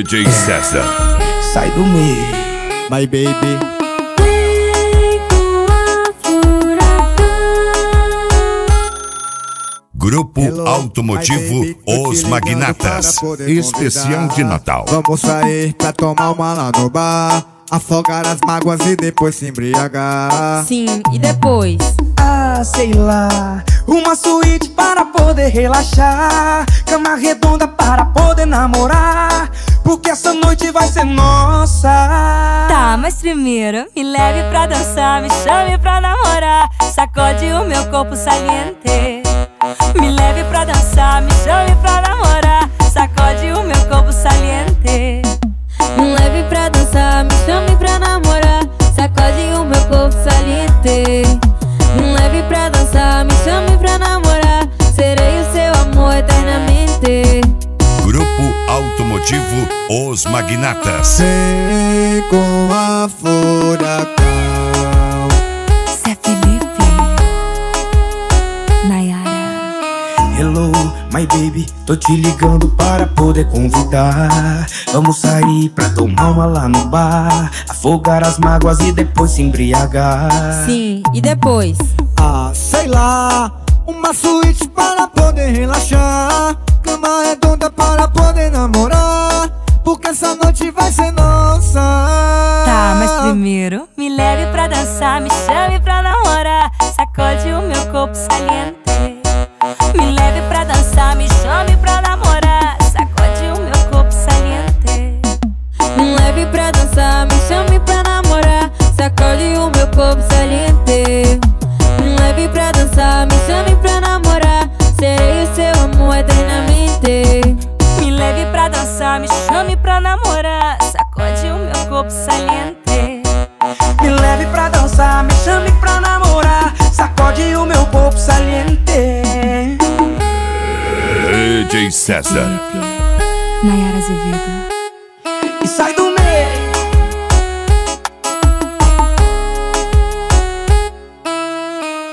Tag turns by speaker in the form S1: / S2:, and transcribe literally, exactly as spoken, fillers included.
S1: D J César.
S2: Sai do meio,
S3: My baby.
S1: Grupo
S3: Hello,
S1: Automotivo
S3: my baby, tô
S1: Os
S3: te
S1: Magnatas.
S3: ligando para poder
S1: Especial
S3: convidar.
S1: de Natal.
S3: Vamos sair pra tomar uma lá no bar, afogar as mágoas e depois se embriagar.
S4: Sim, e depois?
S2: ah, sei lá. Uma suíte para poder relaxar, cama redonda para poder namorar, porque essa noite vai ser nossa.
S4: Tá, mas primeiro me leve pra dançar, me chame pra namorar, sacode o meu corpo saliente. Me leve pra dançar, me chame pra namorar, sacode o meu corpo saliente.
S5: Me leve pra dançar, me chame pra namorar, sacode o meu corpo saliente. Me leve pra dançar, me chame pra namorar, serei o seu amor eternamente.
S1: Grupo Automotivo Os Magnatas.
S3: Vem com a furacão.
S4: Zé Felipe, Nayara.
S2: Hello, my baby, tô te ligando para poder convidar. Vamos sair pra tomar uma lá no bar, afogar as mágoas e depois se embriagar.
S4: Sim, e depois?
S3: Ah, sei lá. Uma suíte para poder relaxar, cama redonda para poder namorar, porque essa noite vai ser nossa.
S4: Tá, mas primeiro me leve pra dançar, me chame pra namorar, sacode o meu corpo saliente. Me leve pra dançar, me chame pra namorar, sacode o meu corpo saliente.
S5: Me leve pra dançar, me chame pra namorar, sacode o meu corpo saliente. Me leve pra dançar, me chame pra namorar, serei o seu amor eternamente.
S4: Me leve pra dançar, me chame pra namorar, sacode o meu corpo saliente.
S2: Me leve pra dançar, me chame pra namorar, sacode o meu corpo saliente.
S1: D J César.
S4: Nayara Azevedo.